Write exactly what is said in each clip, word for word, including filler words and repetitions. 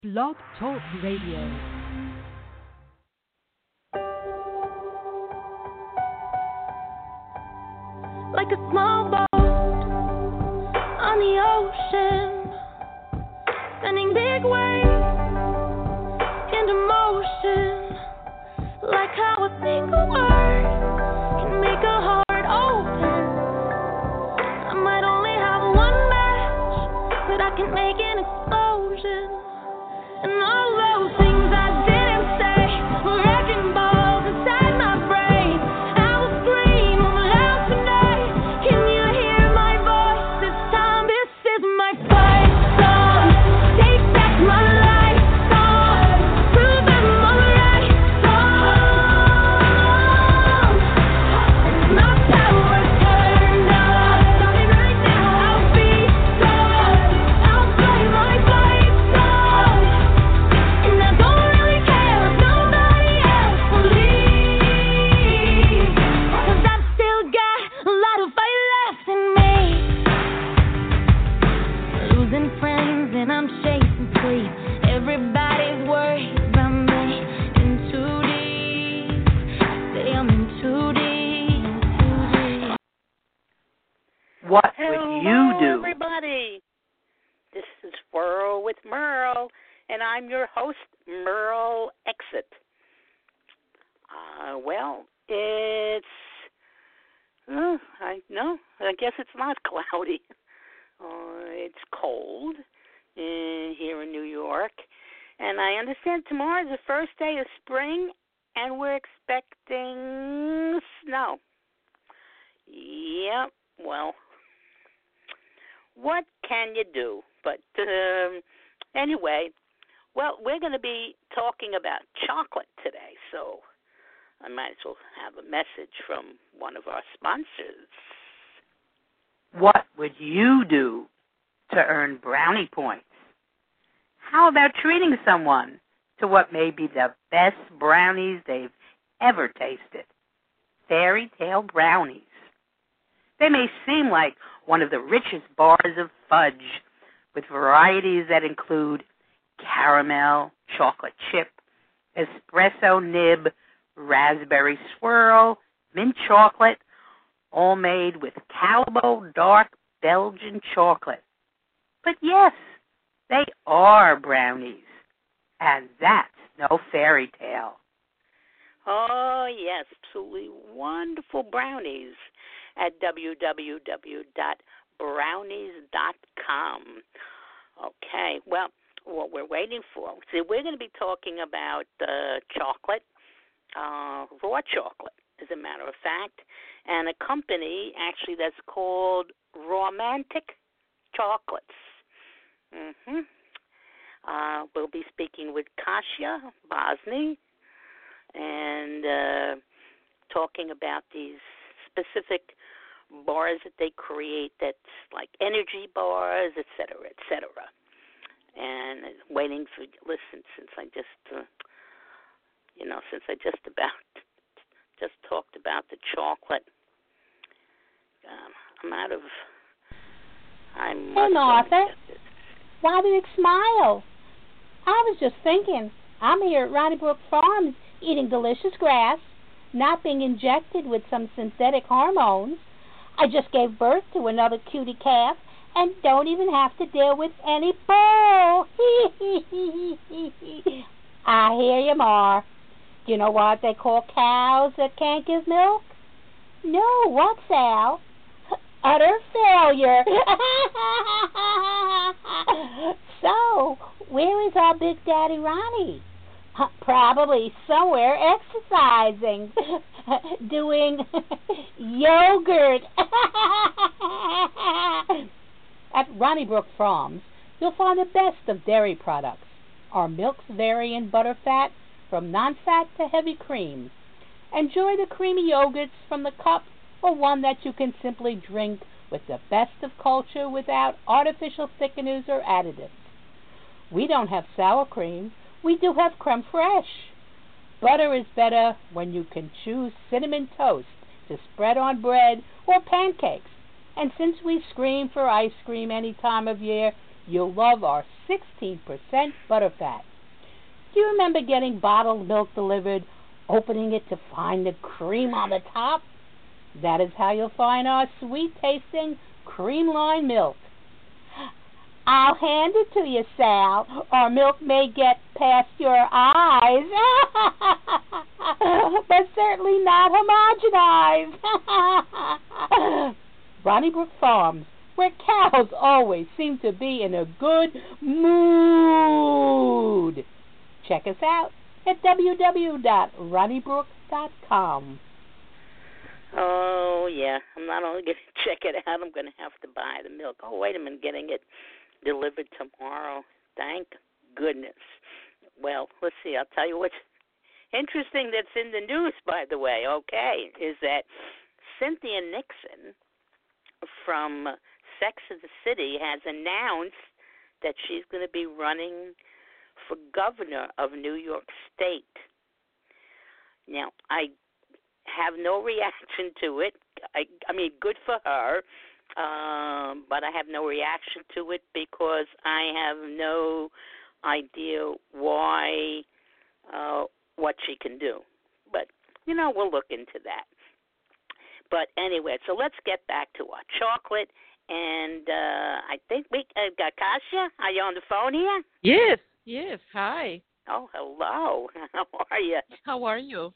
Blog Talk Radio. Like a small boat on the ocean, sending big waves into motion. Like how a single word can make a heart open. I might only have one match, but I can make an explosion. And all those things I didn't say were wrecking balls inside my brain. I will scream loud tonight. Can you hear my voice this time? This is my fight song. Take back my life song. Prove I'm alright song. My power turned on. Tell me right now I'll be strong. I'll play my fight song. And I don't really care if nobody else believes, 'cause I've still got a lot of fight left in me. Losing friends and I'm chasing sleep. Everybody's worried about me. In too deep. Say I'm in too deep. What would Hello, you do? everybody. This is Whirl with Merle, and I'm your host, Merle Exit. Uh, well, it's, uh, I no, I guess it's not cloudy. Uh, it's cold uh, here in New York, and I understand tomorrow's the first day of spring, and we're expecting snow. Yep, well, what can you do? But um, anyway, well, we're going to be talking about chocolate today, so I might as well have a message from one of our sponsors. What would you do to earn brownie points? How about treating someone to what may be the best brownies they've ever tasted? Fairy Tale brownies. They may seem like one of the richest bars of fudge, with varieties that include caramel, chocolate chip, espresso nib, raspberry swirl, mint chocolate, all made with Calbo dark Belgian chocolate. But yes, they are brownies, and that's no fairy tale. Oh, yes, absolutely wonderful brownies at w w w dot brownies dot com. Okay, well, what we're waiting for, see, we're going to be talking about uh, chocolate, uh, raw chocolate, as a matter of fact, and a company actually that's called Romantic Chocolates. Mm-hmm. Uh, we'll be speaking with Kasia Bosny and uh, talking about these specific bars that they create that's like energy bars, et cetera, et cetera. And waiting for, listen, since I just, uh, you know, since I just about, just talked about the chocolate, um, I'm out of, I'm Hey, Martha, why do you smile? I was just thinking, I'm here at Ronnie Brook Farms eating delicious grass, not being injected with some synthetic hormones. I just gave birth to another cutie calf and don't even have to deal with any bull. I hear you, Mar. Do you know what they call cows that can't give milk? No, what, Sal? Utter failure. So, where is our Big Daddy Ronnie? Uh, Probably somewhere exercising, doing yogurt. At Ronnie Brook Farms, you'll find the best of dairy products. Our milks vary in butter fat from non-fat to heavy cream. Enjoy the creamy yogurts from the cup or one that you can simply drink with the best of culture without artificial thickeners or additives. We don't have sour cream. We do have creme fraiche. Butter is better when you can choose cinnamon toast to spread on bread or pancakes. And since we scream for ice cream any time of year, You'll love our sixteen percent butterfat. Do you remember getting bottled milk delivered, opening it to find the cream on the top? That is how you'll find our sweet-tasting cream-lined milk. I'll hand it to you, Sal. Our milk may get past your eyes, but certainly not homogenized. Ronnie Brook Farms, where cows always seem to be in a good mood. Check us out at w w w dot ronnie brook dot com. Oh, yeah. I'm not only going to check it out, I'm going to have to buy the milk. Oh, wait a minute, getting it delivered tomorrow. Thank goodness. Well, let's see. I'll tell you what's interesting that's in the news, by the way, okay, is that Cynthia Nixon from Sex and the City has announced that she's going to be running for governor of New York State. Now, I have no reaction to it. I, I mean, good for her, um, but I have no reaction to it because I have no idea why, uh, what she can do. But, you know, we'll look into that. But anyway, so let's get back to our chocolate. And uh, I think we uh, got Kasia. Are you on the phone here? Yes, yes. Hi. Oh, hello. How are you? How are you?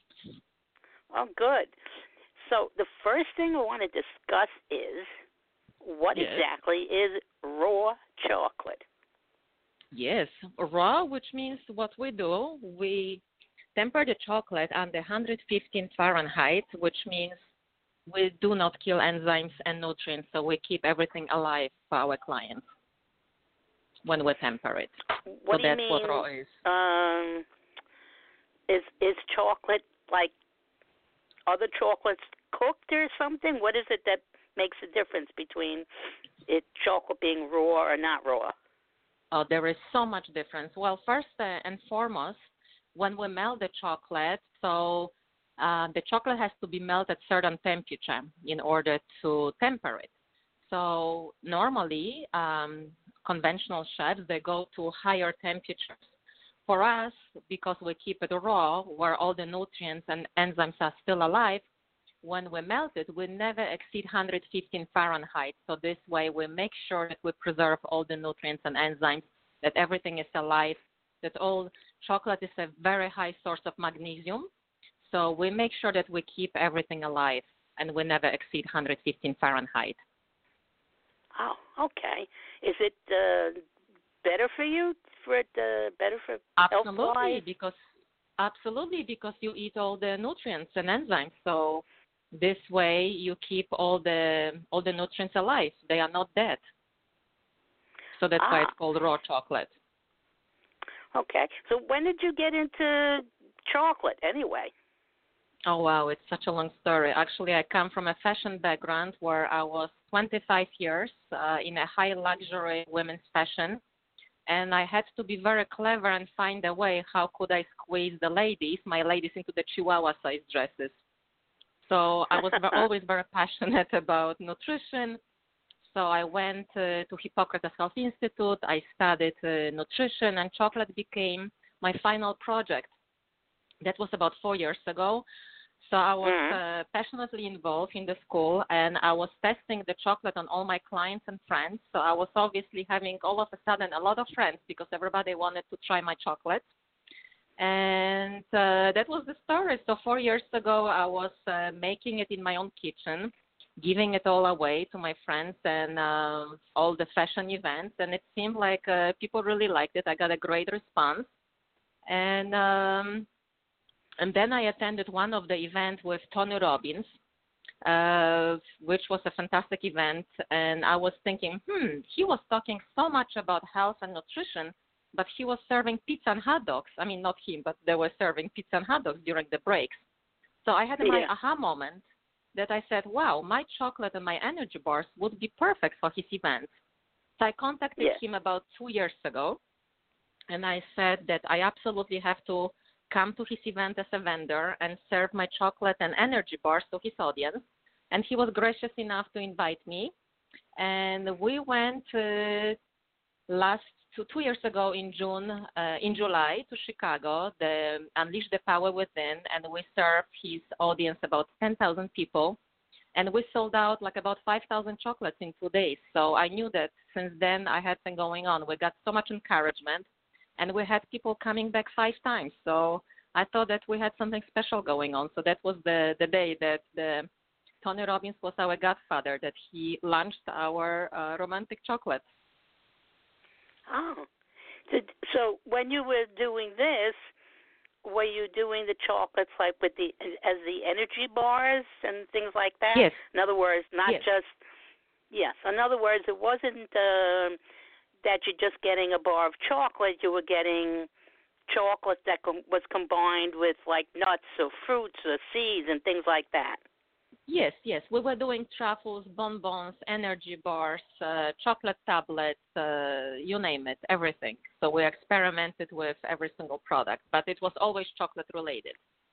Oh, good. So the first thing I want to discuss is what yes. exactly is raw chocolate? Yes, raw, which means what we do, we temper the chocolate under one hundred fifteen Fahrenheit, which means we do not kill enzymes and nutrients, so we keep everything alive for our clients when we temper it. What so do that's you mean, what raw is. Um, is is chocolate like other chocolates cooked or something? What is it that makes a difference between it chocolate being raw or not raw? Oh, there is so much difference. Well, first uh, and foremost, when we melt the chocolate, so uh, the chocolate has to be melted at certain temperature in order to temper it. So normally, um, conventional chefs, they go to higher temperatures. For us, because we keep it raw, where all the nutrients and enzymes are still alive, when we melt it, we never exceed one hundred fifteen Fahrenheit. So this way, we make sure that we preserve all the nutrients and enzymes, that everything is alive, that all chocolate is a very high source of magnesium. So we make sure that we keep everything alive, and we never exceed one hundred fifteen Fahrenheit. Oh, okay. Is it uh, better for you? For it, uh, better for absolutely because absolutely because you eat all the nutrients and enzymes. So this way you keep all the all the nutrients alive. They are not dead. So that's ah. why it's called raw chocolate. Okay. So when did you get into chocolate anyway? Oh wow, it's such a long story. Actually, I come from a fashion background where I was twenty-five years uh, in a high luxury women's fashion. And I had to be very clever and find a way how could I squeeze the ladies, my ladies, into the Chihuahua-sized dresses. So I was always very passionate about nutrition. So I went uh, to Hippocrates Health Institute. I studied uh, nutrition, and chocolate became my final project. That was about four years ago. So I was uh, passionately involved in the school, and I was testing the chocolate on all my clients and friends. So I was obviously having all of a sudden a lot of friends because everybody wanted to try my chocolate. And uh, that was the story. So four years ago, I was uh, making it in my own kitchen, giving it all away to my friends and uh, all the fashion events. And it seemed like uh, people really liked it. I got a great response. And um, and then I attended one of the events with Tony Robbins, uh, which was a fantastic event. And I was thinking, hmm, he was talking so much about health and nutrition, but he was serving pizza and hot dogs. I mean, not him, but they were serving pizza and hot dogs during the breaks. So I had my yeah. aha moment that I said, wow, my chocolate and my energy bars would be perfect for his event. So I contacted yeah. him about two years ago, and I said that I absolutely have to come to his event as a vendor and serve my chocolate and energy bars to his audience. And he was gracious enough to invite me. And we went uh, last two, two years ago in June, uh, in July to Chicago, the Unleash the Power Within, and we served his audience about ten thousand people. And we sold out like about five thousand chocolates in two days. So I knew that since then I had been going on. We got so much encouragement, and we had people coming back five times. So I thought that we had something special going on. So that was the, the day that the Tony Robbins was our godfather, that he launched our uh, romantic chocolate. Oh. So, so when you were doing this, were you doing the chocolates like with the as the energy bars and things like that? Yes. In other words, not yes. just yes. In other words, it wasn't uh, that you're just getting a bar of chocolate. You were getting chocolate that com- was combined with like nuts or fruits or seeds and things like that. Yes, yes. We were doing truffles, bonbons, energy bars, uh, chocolate tablets, uh, you name it, everything. So we experimented with every single product, but it was always chocolate related.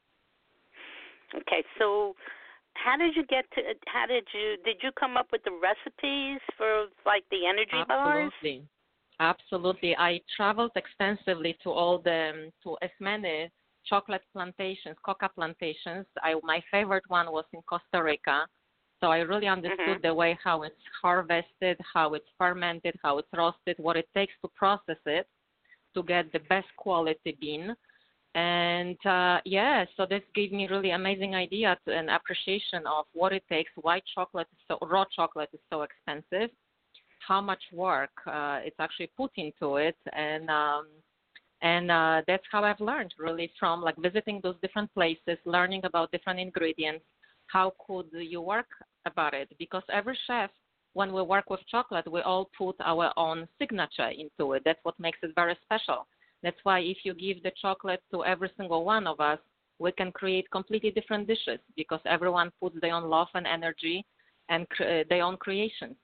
Okay, so how did you get to, how did you, did you come up with the recipes for like the energy bars? Absolutely. Absolutely. I traveled extensively to all the, to as many chocolate plantations, coca plantations. I, my favorite one was in Costa Rica. So I really understood mm-hmm. the way how it's harvested, how it's fermented, how it's roasted, what it takes to process it to get the best quality bean. And uh, yeah, so this gave me really amazing idea to, and appreciation of what it takes, why chocolate is so, raw chocolate is so expensive, how much work uh, it's actually put into it, and um, And uh, that's how I've learned, really, from like visiting those different places, learning about different ingredients. How could you work about it? Because every chef, when we work with chocolate, we all put our own signature into it. That's what makes it very special. That's why if you give the chocolate to every single one of us, we can create completely different dishes because everyone puts their own love and energy and cre- their own creations.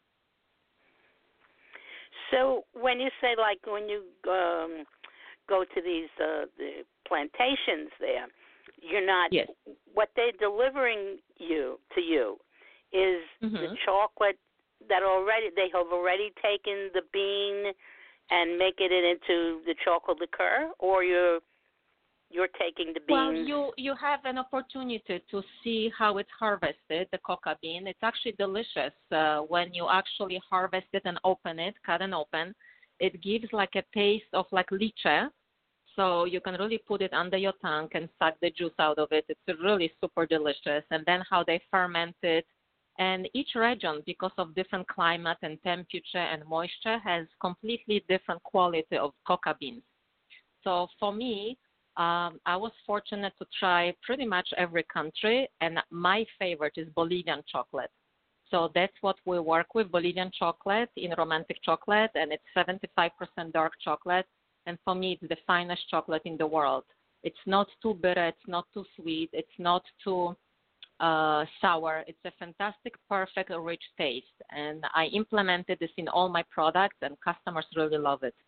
So when you say like when you um, go to these uh, the plantations there, you're not yes. what they're delivering you to you is mm-hmm. the chocolate that already they have already taken the bean and making it into the chocolate liqueur, or you're you're taking the beans. Well, you you have an opportunity to see how it's harvested, the coca bean. It's actually delicious uh, when you actually harvest it and open it, cut and open. It gives like a taste of like lychee. So you can really put it under your tongue and suck the juice out of it. It's really super delicious. And then how they ferment it. And each region, because of different climate and temperature and moisture, has completely different quality of coca beans. So for me, um, I was fortunate to try pretty much every country. And my favorite is Bolivian chocolate. So that's what we work with, Bolivian chocolate in romantic chocolate. And it's seventy-five percent dark chocolate. And for me, it's the finest chocolate in the world. It's not too bitter. It's not too sweet. It's not too uh, sour. It's a fantastic, perfect, rich taste. And I implemented this in all my products, and customers really love it.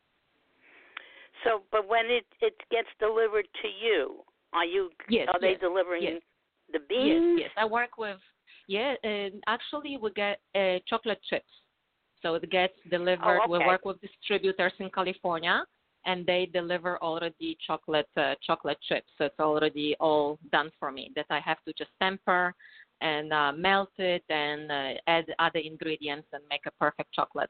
So, but when it, it gets delivered to you, are you yes, are they yes, delivering yes. the beans? Yes, yes. I work with, yeah, and actually we get uh, chocolate chips. So it gets delivered. Oh, okay. We work with distributors in California, and they deliver already chocolate uh, chocolate chips. So it's already all done for me. That I have to just temper and uh, melt it and uh, add other ingredients and make a perfect chocolate.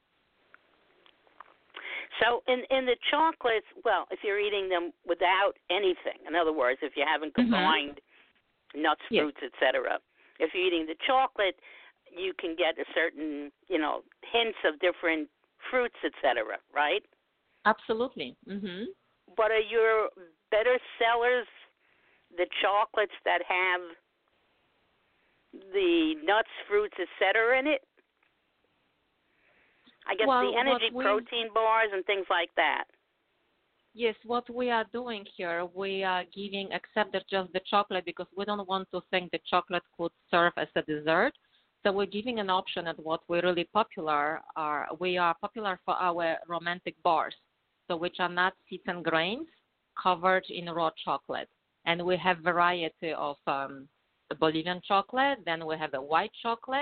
So in in the chocolates, well, if you're eating them without anything, in other words, if you haven't combined mm-hmm. nuts, yes. fruits, et cetera, if you're eating the chocolate, you can get a certain, you know, hints of different fruits, et cetera, right? Absolutely. Mm-hmm. But are your better sellers the chocolates that have the nuts, fruits, et cetera in it? I guess well, the energy we, protein bars and things like that. Yes, what we are doing here, we are giving, except that just the chocolate, because we don't want to think the chocolate could serve as a dessert. So we're giving an option at what we're really popular are. We are popular for our romantic bars, so which are nuts, seeds, and grains covered in raw chocolate. And we have variety of um, Bolivian chocolate. Then we have a white chocolate,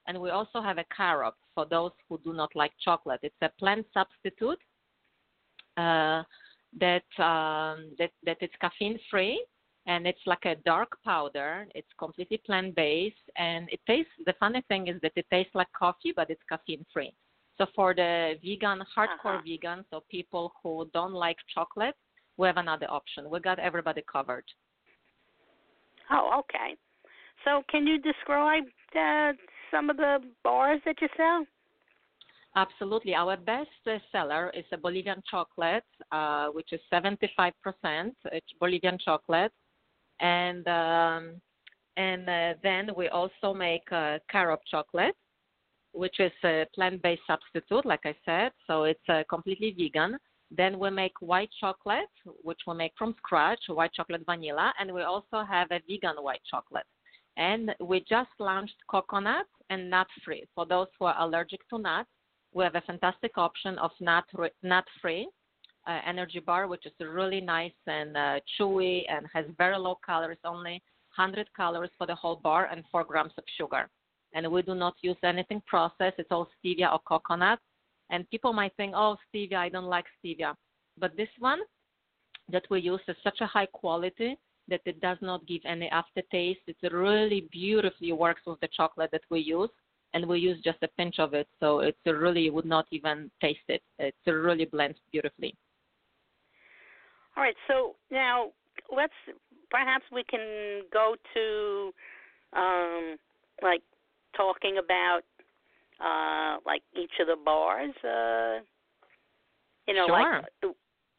And we also have a carob for those who do not like chocolate. It's a plant substitute uh, that, um, that that it's caffeine-free, and it's like a dark powder. It's completely plant-based, and it tastes, the funny thing is that it tastes like coffee, but it's caffeine-free. So for the vegan, hardcore Uh-huh. vegan, so people who don't like chocolate, we have another option. We got everybody covered. Oh, okay. So can you describe uh, some of the bars that you sell? Absolutely. Our best uh, seller is a Bolivian chocolate, uh, which is seventy-five percent Bolivian chocolate. And um, and uh, then we also make uh, carob chocolate, which is a plant-based substitute, like I said. So it's uh, completely vegan. Then we make white chocolate, which we make from scratch, white chocolate vanilla. And we also have a vegan white chocolate. And we just launched coconut and nut-free. For those who are allergic to nuts, we have a fantastic option of nut, nut-free uh, energy bar, which is really nice and uh, chewy and has very low calories, only one hundred calories for the whole bar and four grams of sugar. And we do not use anything processed. It's all stevia or coconut. And people might think, oh, stevia, I don't like stevia. But this one that we use is such a high quality that it does not give any aftertaste. It really beautifully works with the chocolate that we use. And we use just a pinch of it, so it really, you would not even taste it. It really blends beautifully. All right, so now let's, perhaps we can go to, um, like, talking about, uh, like, each of the bars, uh, you know, Sure. like,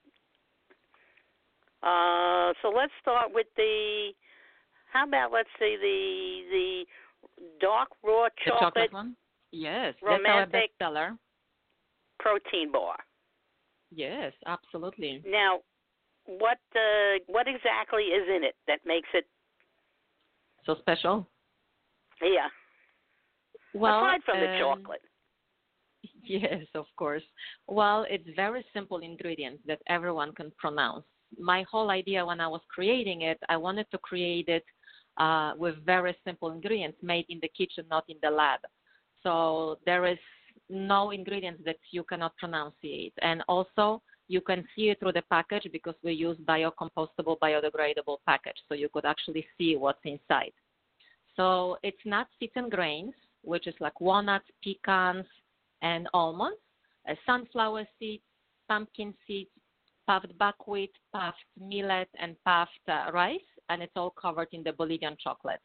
uh, so let's start with the, how about, let's say, the, the, dark raw The chocolate, chocolate one? Yes, that's our romantic bestseller. protein bar. Yes, absolutely. Now, what uh, what exactly is in it that makes it So special? yeah? Well, aside from um, the chocolate. Yes, of course. Well, it's very simple ingredients that everyone can pronounce. My whole idea when I was creating it, I wanted to create it uh, with very simple ingredients made in the kitchen, not in the lab. So there is no ingredients that you cannot pronunciate. And also, you can see it through the package because we use biocompostable, biodegradable package. So you could actually see what's inside. So it's nuts, seeds, and grains, which is like walnuts, pecans, and almonds, uh, sunflower seeds, pumpkin seeds, puffed buckwheat, puffed millet, and puffed uh, rice, and it's all covered in the Bolivian chocolate.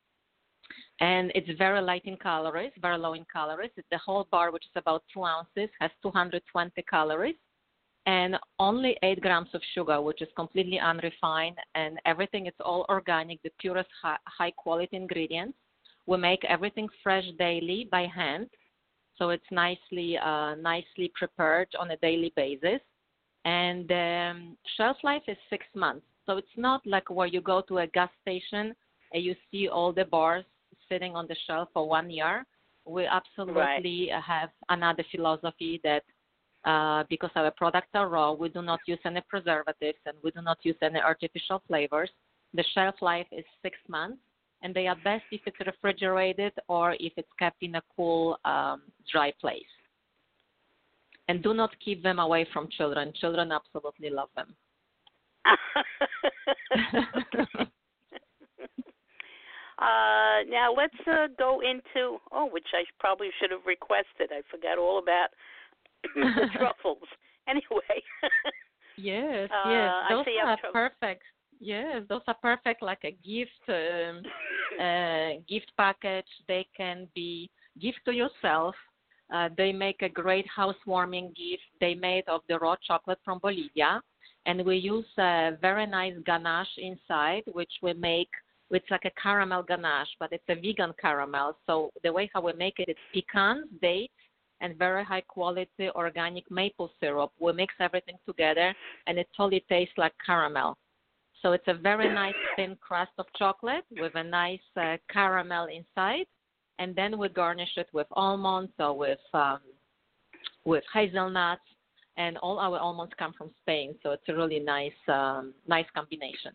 And it's very light in calories, very low in calories. The whole bar, which is about two ounces, has two hundred twenty calories and only eight grams of sugar, which is completely unrefined, and everything is all organic, the purest high, high quality ingredients. We make everything fresh daily by hand, so it's nicely uh, nicely prepared on a daily basis. And um, shelf life is six months. So it's not like where you go to a gas station and you see all the bars sitting on the shelf for one year. We absolutely Right. have another philosophy that uh, because our products are raw, we do not use any preservatives and we do not use any artificial flavors. The shelf life is six months, and they are best if it's refrigerated or if it's kept in a cool, um, dry place. And do not keep them away from children. Children absolutely love them. uh, now let's uh, go into, oh, which I probably should have requested. I forgot all about the truffles. Anyway. Yes, uh, yes. I Those see are tru- perfect. Yes, those are perfect like a gift um, uh, gift package. They can be gift to yourself. Uh, they make a great housewarming gift. They made of the raw chocolate from Bolivia, and we use a very nice ganache inside, which we make. It's like a caramel ganache, but it's a vegan caramel. So the way how we make it, it's pecans, dates, and very high quality organic maple syrup. We mix everything together, and it totally tastes like caramel. So it's a very nice thin crust of chocolate with a nice uh, caramel inside. And then we garnish it with almonds or with um, with hazelnuts, and all our almonds come from Spain, so it's a really nice um, nice combination.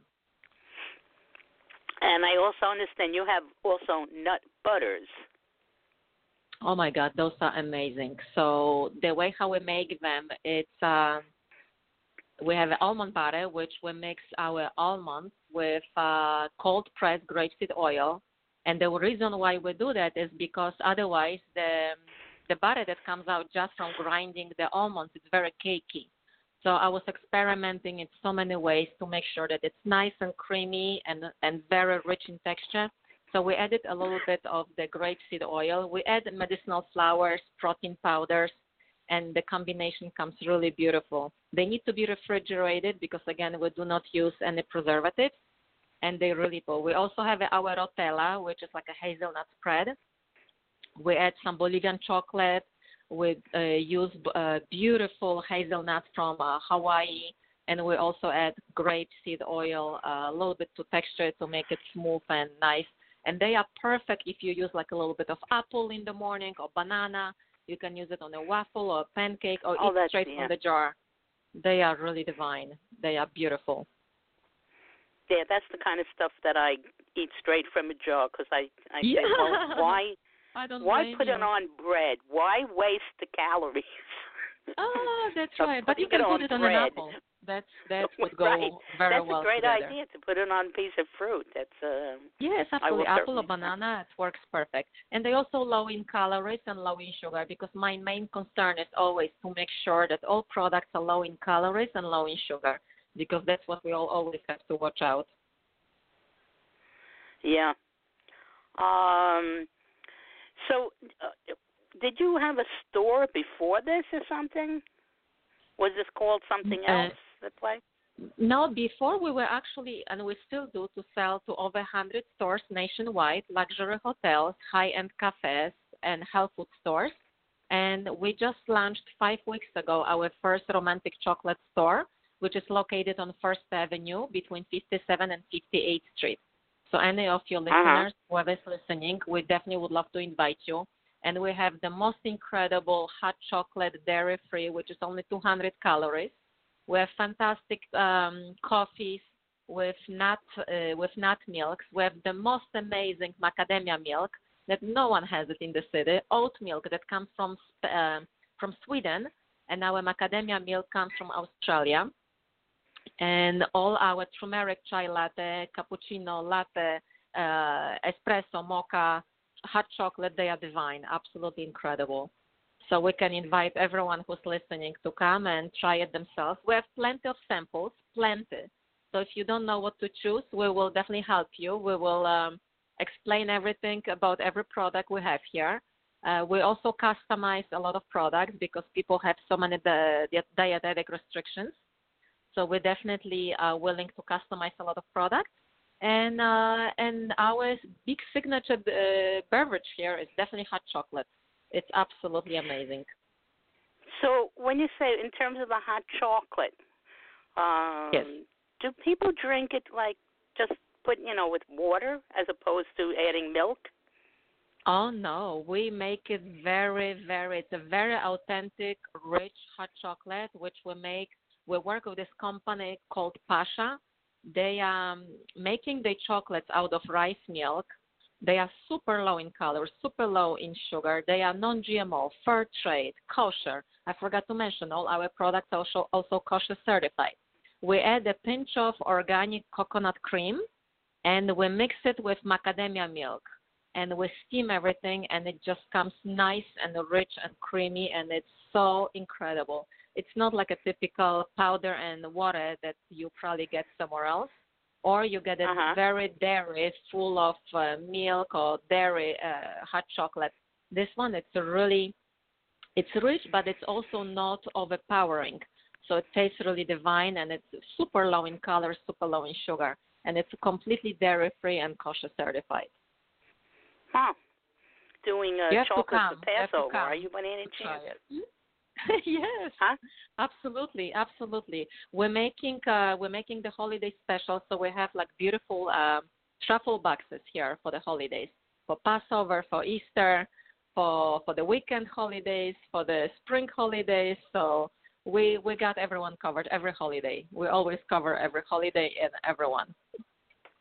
And I also understand you have also nut butters. Oh my God, those are amazing. So the way how we make them, it's um, we have almond butter, which we mix our almonds with uh, cold pressed grapeseed oil. And the reason why we do that is because otherwise the the butter that comes out just from grinding the almonds is very cakey. So I was experimenting in so many ways to make sure that it's nice and creamy and and very rich in texture. So we added a little bit of the grapeseed oil. We add medicinal flowers, protein powders, and the combination comes really beautiful. They need to be refrigerated because, again, we do not use any preservatives, and they really pull. We also have our Rotella, which is like a hazelnut spread. We add some Bolivian chocolate. We uh, use uh, beautiful hazelnuts from uh, Hawaii, and we also add grapeseed oil, uh, a little bit to texture to make it smooth and nice. And they are perfect if you use like a little bit of apple in the morning or banana. You can use it on a waffle or a pancake or Oh, eat that's- straight yeah. from the jar. They are really divine. They are beautiful. Yeah, that's the kind of stuff that I eat straight from a jar because I, I Yeah. say, well, why, I don't why blame put you. it on bread? Why waste the calories? Oh, that's of right. But you putting can it put it on on an bread. apple. That's that would go Right. very That's well a great together. idea to put it on a piece of fruit. That's uh, Yes, I will absolutely. Apple or certainly- banana, it works perfect. And they also low in calories and low in sugar because my main concern is always to make sure that all products are low in calories and low in sugar because that's what we all always have to watch out. Yeah. Um. So, uh, did you have a store before this or something? Was this called something Uh, else? The place? No, before we were actually, and we still do, to sell to over one hundred stores nationwide, luxury hotels, high-end cafes, and health food stores. And we just launched five weeks ago our first romantic chocolate store, which is located on First Avenue between fifty-seventh and fifty-eighth Street. So any of your listeners, Uh-huh. whoever's listening, we definitely would love to invite you. And we have the most incredible hot chocolate, dairy-free, which is only two hundred calories. We have fantastic um, coffees with nut uh, with nut milks. We have the most amazing macadamia milk that no one has it in the city. Oat milk that comes from uh, from Sweden, and our macadamia milk comes from Australia. And all our turmeric chai latte, cappuccino latte, uh, espresso, mocha, hot chocolate, they are divine, absolutely incredible. So we can invite everyone who's listening to come and try it themselves. We have plenty of samples, plenty. So if you don't know what to choose, we will definitely help you. We will um, explain everything about every product we have here. Uh, we also customize a lot of products because people have so many di- di- dietetic restrictions. So we're definitely uh, willing to customize a lot of products. And uh, and our big signature uh, beverage here is definitely hot chocolate. It's absolutely amazing. So when you say in terms of the hot chocolate, um, Yes. do people drink it like just put, you know, with water as opposed to adding milk? Oh, no. We make it very, very, it's a very authentic, rich hot chocolate, which we make. We work with this company called Pasha. They are um, making the chocolates out of rice milk. They are super low in calories, super low in sugar. They are non-G M O, fair trade, kosher. I forgot to mention all our products are also, also kosher certified. We add a pinch of organic coconut cream, and we mix it with macadamia milk. And we steam everything, and it just comes nice and rich and creamy, and it's so incredible. It's not like a typical powder and water that you probably get somewhere else, or you get a Uh-huh. very dairy full of uh, milk or dairy uh, hot chocolate. This one, it's a really, it's rich, but it's also not overpowering. So it tastes really divine, and it's super low in calories, super low in sugar, and it's completely dairy-free and kosher certified. Huh. Doing uh, You have to chocolate come. for You have to Passover. come Are you by any to try chance? it. Yes, Huh? absolutely, absolutely. We're making uh, we're making the holiday special, so we have like beautiful um, truffle boxes here for the holidays, for Passover, for Easter, for for the weekend holidays, for the spring holidays. So we we got everyone covered every holiday. We always cover every holiday and everyone.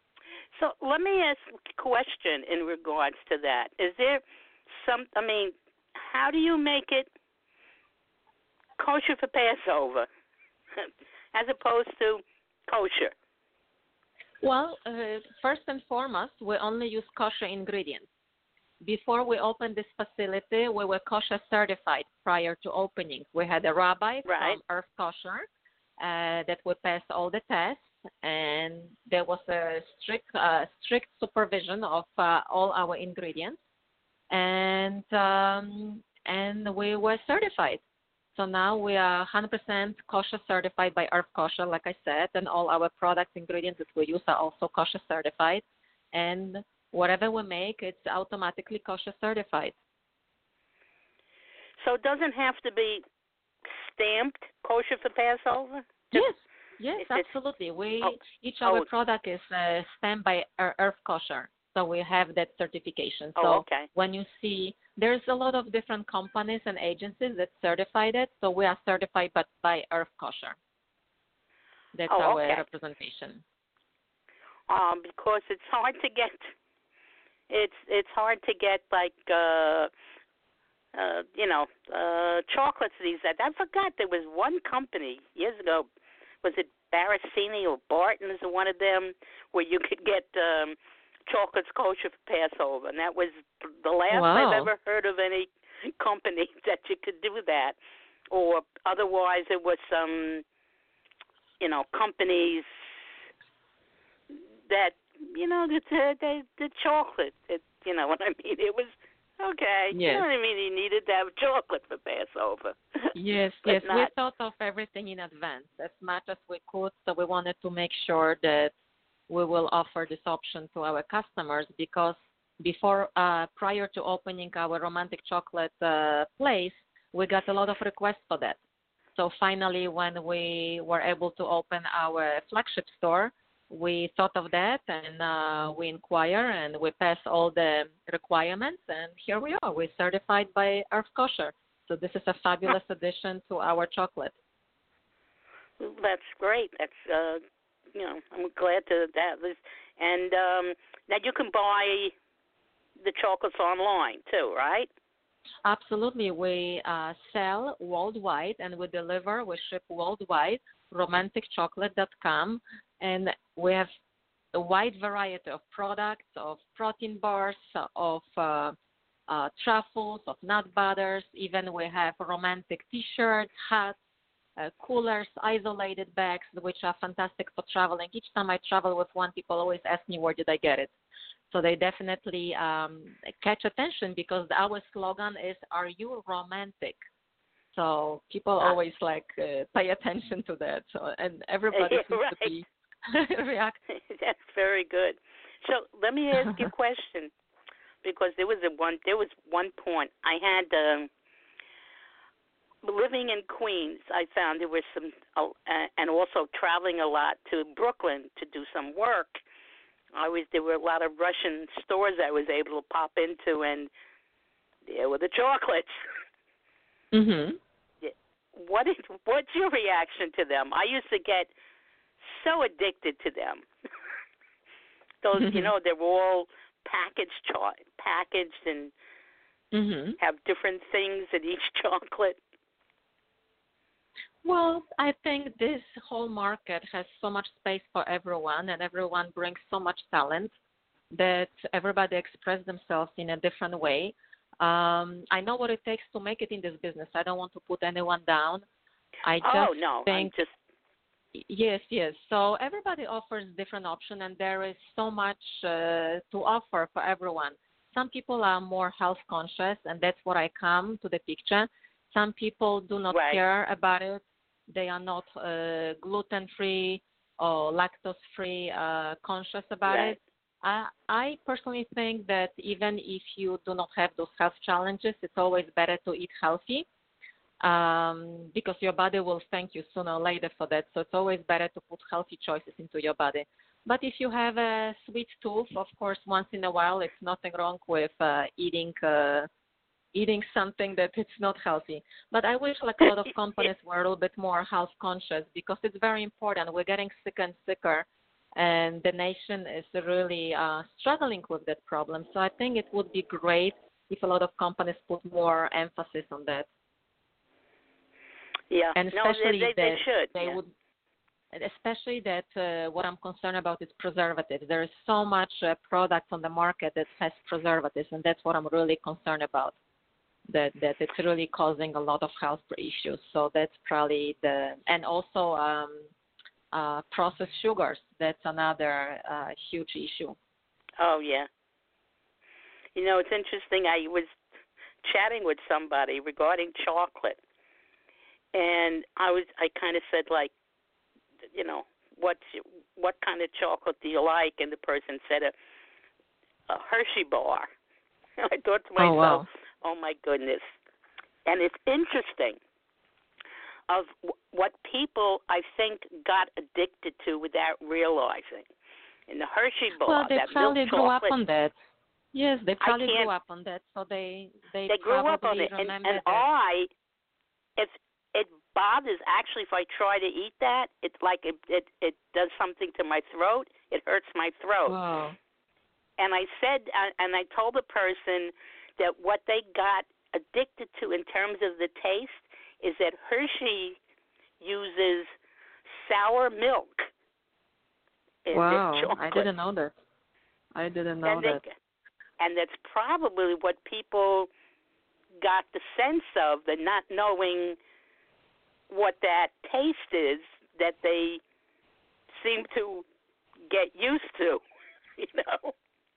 So let me ask a question in regards to that. Is there some, I mean, how do you make it kosher for Passover as opposed to kosher? Well, uh, first and foremost, we only use kosher ingredients. Before we opened this facility, we were kosher certified prior to opening. We had a rabbi right. from Earth Kosher uh, that we passed all the tests, and there was a strict uh, strict supervision of uh, all our ingredients, and um, and we were certified. So now we are one hundred percent kosher certified by Earth Kosher, like I said, and all our product ingredients that we use are also kosher certified, and whatever we make, it's automatically kosher certified. So it doesn't have to be stamped kosher for Passover? Yes, yes, absolutely. We oh, each oh, our product is uh, stamped by Earth Kosher, so we have that certification. Oh, so okay. when you see, there's a lot of different companies and agencies that certified it, so we are certified but by Earth Kosher. That's oh, our okay. representation. Um, because it's hard to get. It's it's hard to get like uh, uh, you know uh, chocolates these days. I forgot there was one company years ago. Was it Barasini or Barton's or one of them where you could get um, chocolates kosher for Passover, and that was the last Wow. I've ever heard of any company that you could do that. Or otherwise, it was some you know companies that. You know, the the, the chocolate. It, you know what I mean? It was okay. Yes. You know what I mean? You needed to have chocolate for Passover. Yes, But yes. not, We thought of everything in advance as much as we could, so we wanted to make sure that we will offer this option to our customers because before, uh, prior to opening our romantic chocolate uh, place, we got a lot of requests for that. So finally, when we were able to open our flagship store, we thought of that and uh, we inquire and we pass all the requirements and here we are. We're certified by Earth Kosher. So this is a fabulous addition to our chocolate. That's great. That's uh, you know, I'm glad to that. And um, now you can buy the chocolates online too, right? Absolutely. We uh, sell worldwide and we deliver, we ship worldwide, romantic chocolate dot com. And we have a wide variety of products, of protein bars, of uh, uh, truffles, of nut butters. Even we have romantic T-shirts, hats, uh, coolers, isolated bags, which are fantastic for traveling. Each time I travel with one, people always ask me, where did I get it? So they definitely um, catch attention because our slogan is, are you romantic? So people always like uh, pay attention to that. So and everybody Yeah, seems right. to be react. That's very good. So let me ask you a question, because there was a one there was one point I had um, living in Queens. I found there was some, uh, and also traveling a lot to Brooklyn to do some work. I was there were a lot of Russian stores I was able to pop into, and there were the chocolates. Mhm. What is what's your reaction to them? I used to get so addicted to them. Those, you know, they're all packaged, cho- packaged, and Mhm. have different things in each chocolate. Well, I think this whole market has so much space for everyone, and everyone brings so much talent that everybody expresses themselves in a different way. Um, I know what it takes to make it in this business. I don't want to put anyone down. I just oh no, think I'm just yes, yes. So everybody offers different options, and there is so much uh, to offer for everyone. Some people are more health conscious, and that's where I come to the picture. Some people do not right. care about it. They are not uh, gluten-free or lactose-free uh, conscious about right. it. I, I personally think that even if you do not have those health challenges, it's always better to eat healthy um, because your body will thank you sooner or later for that. So it's always better to put healthy choices into your body. But if you have a sweet tooth, of course, once in a while, it's nothing wrong with uh, eating uh, eating something that it's not healthy. But I wish like a lot of companies were a little bit more health conscious because it's very important. We're getting sicker and sicker, and the nation is really uh, struggling with that problem. So I think it would be great if a lot of companies put more emphasis on that. Yeah, And no, especially they, they, that they should. they yeah. would, and especially that uh, what I'm concerned about is preservatives. There is so much uh, products on the market that has preservatives, and that's what I'm really concerned about. That that it's really causing a lot of health issues. So that's probably the, and also um, uh, processed sugars. That's another uh, huge issue. Oh, yeah. You know, it's interesting. I was chatting with somebody regarding chocolate, and I was I kind of said, like, you know, what what kind of chocolate do you like? And the person said a, a Hershey bar. I thought to myself, Oh, wow. oh my goodness. And it's interesting of w- what people, I think, got addicted to without realizing. In the Hershey bar, Well, they that probably milk grew up chocolate, on that. Yes, they probably can't- grew up on that, so they they, they grew up on probably it. And, remember and that. I, if it bothers, actually, if I try to eat that, it's like it, it, it does something to my throat. It hurts my throat. Wow. And I said, uh, and I told the person that what they got addicted to in terms of the taste is that Hershey uses sour milk in Wow, their chocolate. I didn't know that. I didn't know and they, that. And that's probably what people got the sense of, the not knowing what that taste is, that they seem to get used to, you know.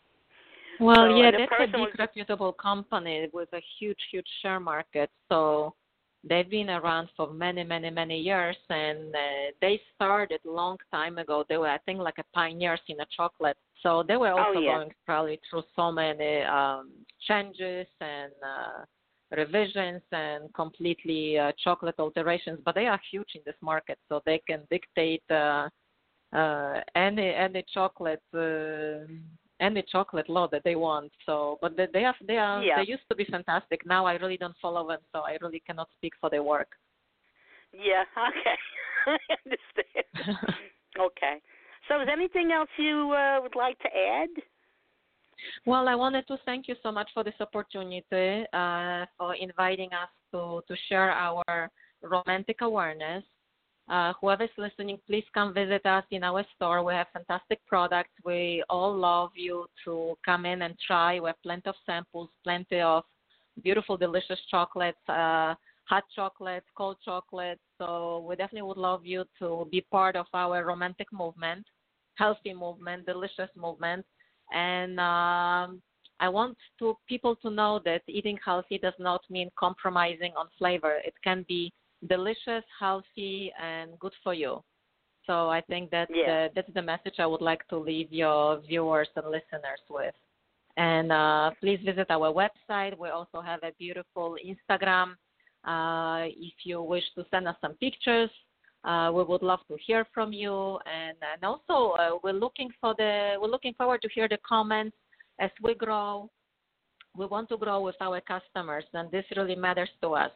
Well, So, yeah, and the that's a person big was- reputable company with a huge, huge share market. So they've been around for many, many, many years, and uh, they started a long time ago. They were, I think, like a pioneers in the chocolate. So they were also Oh, yeah. going probably through so many um, changes and uh, revisions and completely uh, chocolate alterations. But they are huge in this market, so they can dictate uh, uh, any any chocolate. Uh, any chocolate law that they want. So, but they they are they are Yeah. they used to be fantastic. Now I really don't follow them, so I really cannot speak for their work. Yeah, okay. I understand. Okay. So is there anything else you uh, would like to add? Well, I wanted to thank you so much for this opportunity, uh, for inviting us to to share our romantic awareness. Uh, whoever is listening, please come visit us in our store. We have fantastic products. We all love you to come in and try. We have plenty of samples, plenty of beautiful, delicious chocolates, uh, hot chocolates, cold chocolates. So we definitely would love you to be part of our romantic movement, healthy movement, delicious movement. And um, I want to people to know that eating healthy does not mean compromising on flavor. It can be delicious, healthy, and good for you. So I think that's Yeah. the, that's the message I would like to leave your viewers and listeners with. And uh, please visit our website. We also have a beautiful Instagram. Uh, if you wish to send us some pictures, uh, we would love to hear from you. And, and also, uh, we're looking for the we're looking forward to hear the comments as we grow. We want to grow with our customers, and this really matters to us.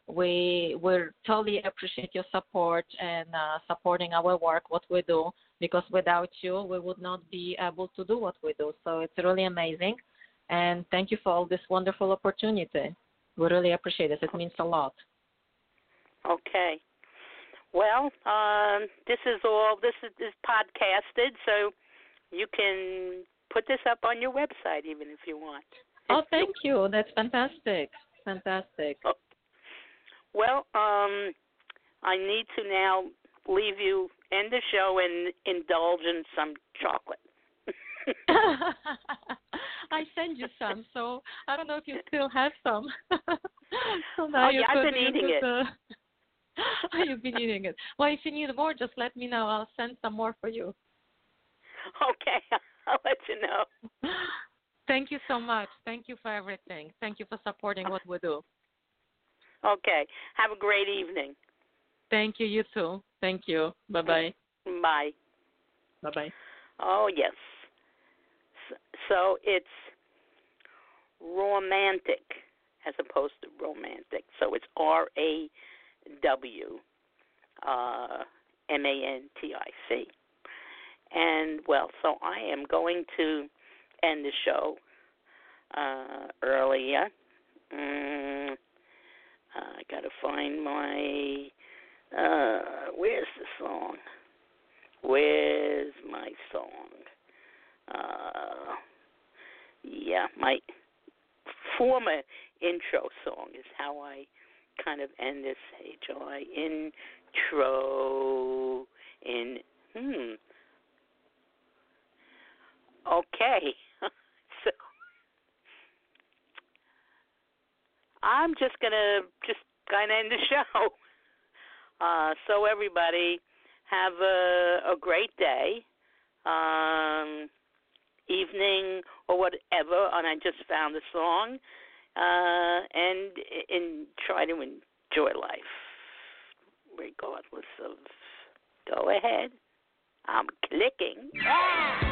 We we totally appreciate your support and uh, supporting our work, what we do, because without you, we would not be able to do what we do. So it's really amazing, and thank you for all this wonderful opportunity. We really appreciate it. It means a lot. Okay. Well, um, this is all. This is, is podcasted, so you can put this up on your website even if you want. Oh, thank you. That's fantastic. Fantastic. Oh. Well, um, I need to now leave you, end the show, and indulge in some chocolate. I send you some, so I don't know if you still have some. So now Oh, you yeah, I've could, been you eating could, it. Uh, you've been eating it. Well, if you need more, just let me know. I'll send some more for you. Okay, I'll let you know. Thank you so much. Thank you for everything. Thank you for supporting what we do. Okay, have a great evening. Thank you. You too. Thank you. Bye-bye. Bye. Bye-bye. Oh, yes. So it's romantic as opposed to romantic. So it's R A W uh, M A N T I C. And, well, so I am going to end the show uh, earlier. Mm, I gotta find my. Uh, where's the song? Where's my song? Uh, yeah, my former intro song is how I kind of end this H O I intro in. Hmm. Okay. So I'm just gonna just kind of end the show. Uh, so everybody have a, a great day, um, evening or whatever. And I just found the song, uh, and and try to enjoy life, regardless of. Go ahead. I'm clicking. Ah!